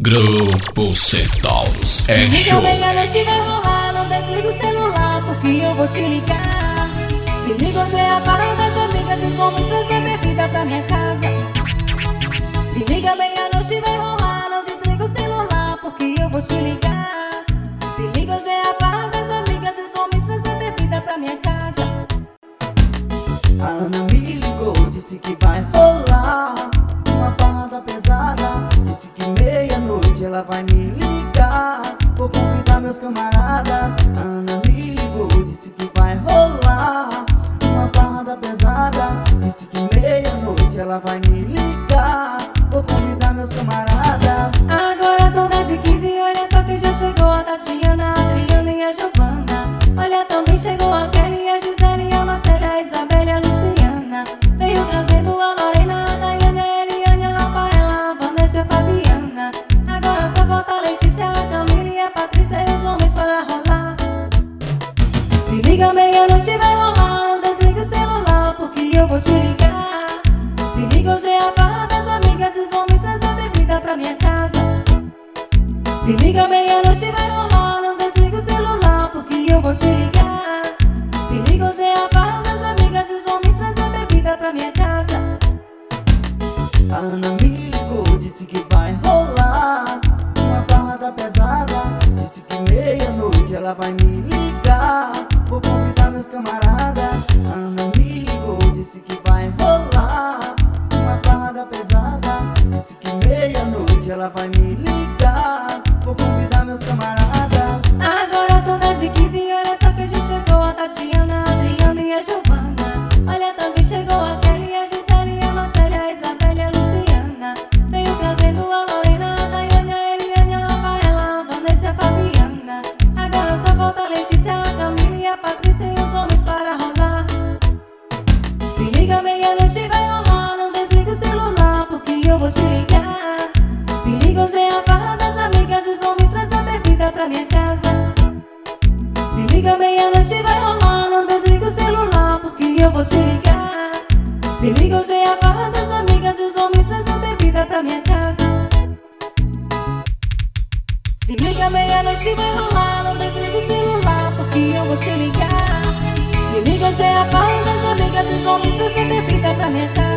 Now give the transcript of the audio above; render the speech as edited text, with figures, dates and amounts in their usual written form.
Grupo Centauros é show. Se liga, meia-noite vai rolar, não desliga o celular, porque eu vou te ligar. Se liga, hoje é a farra das amigas e os homens trazem bebida pra minha casa. Se liga, meia-noite vai rolar, não desliga o celular, porque eu vou te ligar. Se liga, hoje é a farra das amigas e os homens trazem bebida pra minha casa. A Ana me ligou, disse que vai rolar uma parada pesada. Disse que meia-noite ela vai me ligar. Vou convidar meus camaradas. A Ana me ligou, disse que vai rolar uma parada pesada. Disse que meia-noite ela vai me ligar. Vou convidar meus camaradas. Agora são 10h15, olha só que já chegou a Tatiana, a Adriana e a Giovana. Olha, também chegou a Kelly, a Gisele, a Marcela, a Isabela e a Luciana. Veio trazendo a Lorena, a Daiane, a Eliane, a Rafaela, a Vanessa e a Fabiana. Agora só falta a Letícia, a Camila e a Patrícia e os homens para rolar. Se liga, meia-noite vai rolar, não desliga o celular, porque eu vou te ligar. Se liga, hoje é a farra das amigas e os homens trazem bebida pra minha casa. Se liga, meia-noite vai rolar, não desliga o celular, porque eu vou te ligar. Se liga, hoje é a farra das amigas e os homens trazem bebida pra minha casa. A Ana me ligou, disse que vai rolar uma parada pesada. Disse que meia-noite ela vai me ligar. Vou convidar meus camaradas. A Ana me ligou, disse que vai rolar uma parada pesada. Disse que meia-noite ela vai me ligar. Vou convidar meus camaradas. Agora são 10h15, olha só que já chegou a Tatiana, a Adriana e a Giovana. Olha, também chegou a Kelly, a Gisele, a Marcela, a Isabela e a Luciana. Veio trazendo a Lorena, a Daiane, a Eliane, a Rafaela, a Vanessa e a Fabiana. Agora só falta a Letícia, a Camila e a Patrícia e os homens para rolar. Se liga, meia-noite vai rolar, não desliga o celular, porque eu vou te ligar. Se liga, hoje é a farra das amigas e os homens trazem bebida pra minha casa. Se liga, meia-noite vai rolar, não desliga o celular, porque eu vou te ligar. Se liga, hoje é a farra das amigas e os homens trazem bebida pra minha casa. Se liga, meia-noite vai rolar, não desliga o celular, porque eu vou te ligar. Se liga, hoje é a farra das amigas e os homens trazem bebida pra minha casa.